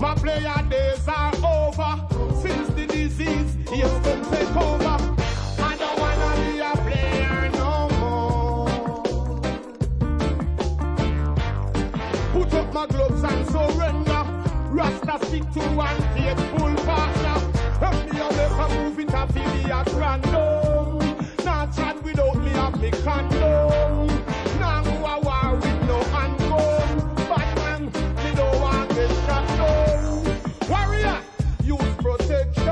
My player days are over. Since the disease is to take over. I don't wanna be a player no more. Put up my gloves and surrender. Rasta stick to one faithful partner. Help me a make a move it a affiliate random.